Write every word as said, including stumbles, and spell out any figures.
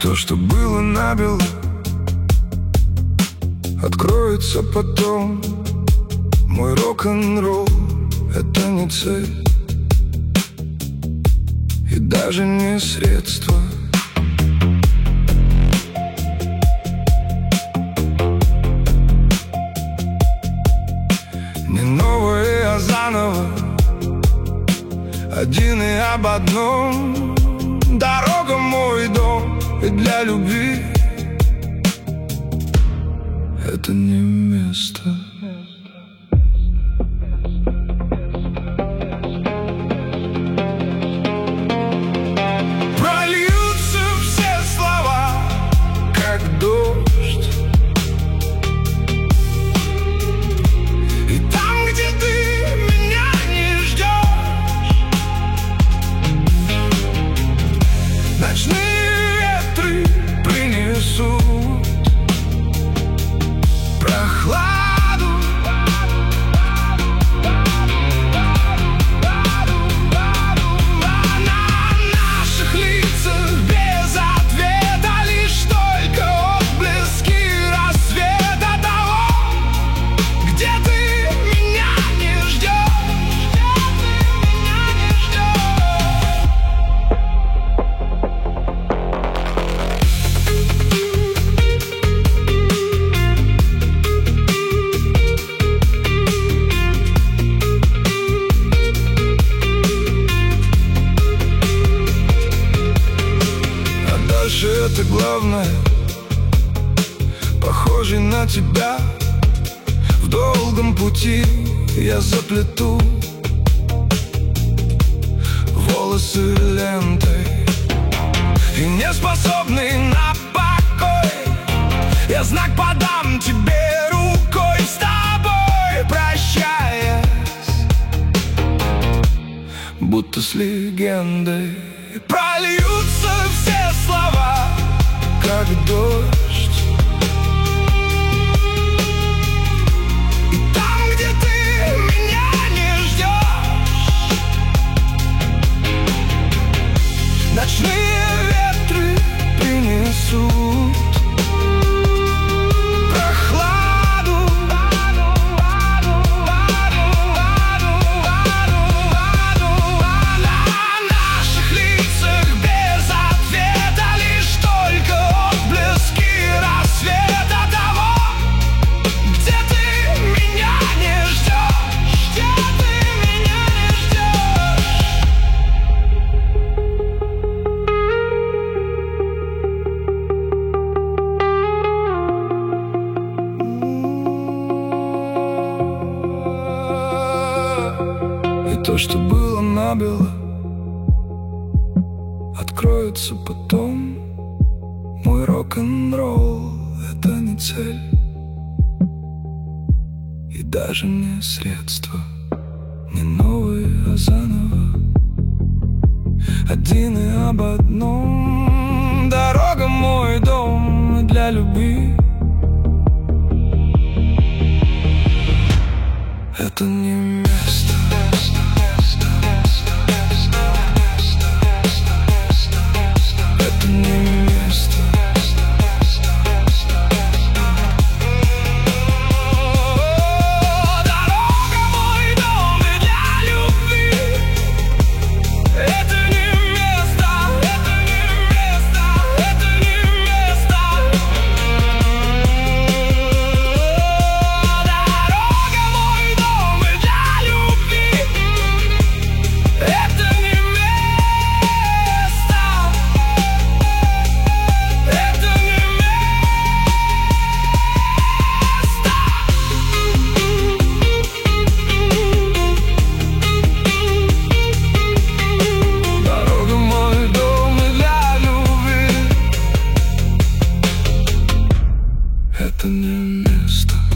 То, что было набело, откроется потом. Мой рок-н-ролл — это не цель и даже не средство. Не новое, а заново, один и об одном. Дорога — мой дом, и для любви это не место. Прольются все слова, как дождь, и там, где ты меня не ждешь, ночные ветры принесут прохладу. На наших лицах без ответа лишь только отблески рассвета того, где ты меня не ждешь, где ты меня не ждешь. Дальше это главное, похожий на тебя. В долгом пути я заплету волосы лентой, и не способный на покой я знак подам тебе рукой, с тобой прощаясь, будто с легендой. Прольются все слова, как дождь, и там, где ты меня не ждешь, ночные ветры принесут прохладу. То, что было набело, откроется потом. Мой рок-н-ролл — это не цель и даже не средство. Не новое, а заново, один и об одном. Дорога — мой дом, и для любви это не место. Это не место.